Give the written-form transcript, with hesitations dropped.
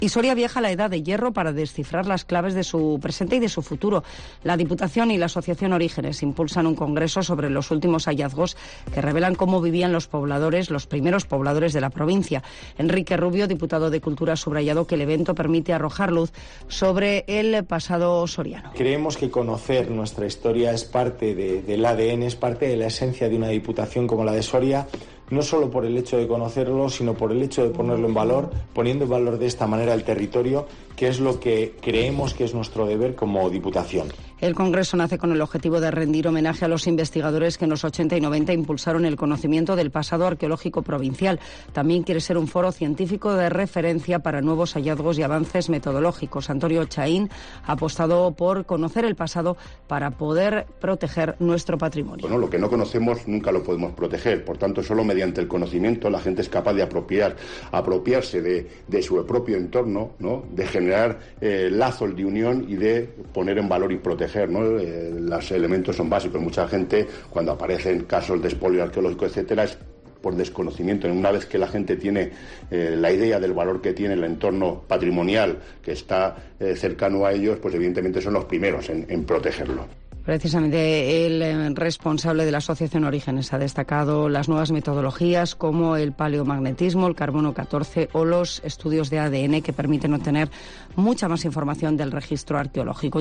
Y Soria viaja a la Edad de Hierro para descifrar las claves de su presente y de su futuro. La Diputación y la Asociación Orígenes impulsan un congreso sobre los últimos hallazgos que revelan cómo vivían los pobladores, los primeros pobladores de la provincia. Enrique Rubio, diputado de Cultura, ha subrayado que el evento permite arrojar luz sobre el pasado soriano. Creemos que conocer nuestra historia es parte del ADN, es parte de la esencia de una Diputación como la de Soria, no solo por el hecho de conocerlo, sino por el hecho de ponerlo en valor, poniendo en valor de esta manera el territorio, que es lo que creemos que es nuestro deber como Diputación. El Congreso nace con el objetivo de rendir homenaje a los investigadores que en los 80 y 90 impulsaron el conocimiento del pasado arqueológico provincial. También quiere ser un foro científico de referencia para nuevos hallazgos y avances metodológicos. Antonio Chaín ha apostado por conocer el pasado para poder proteger nuestro patrimonio. Bueno, lo que no conocemos nunca lo podemos proteger. Por tanto, solo mediante el conocimiento la gente es capaz de apropiarse de su propio entorno, ¿no? De generar lazos de unión y de poner en valor y proteger, ¿no? Los elementos son básicos. Mucha gente, cuando aparecen casos de expolio arqueológico, etcétera, es por desconocimiento. Una vez que la gente tiene la idea del valor que tiene el entorno patrimonial que está cercano a ellos, pues evidentemente son los primeros en protegerlo. Precisamente el responsable de la Asociación Orígenes ha destacado las nuevas metodologías como el paleomagnetismo, el carbono 14 o los estudios de ADN que permiten obtener mucha más información del registro arqueológico.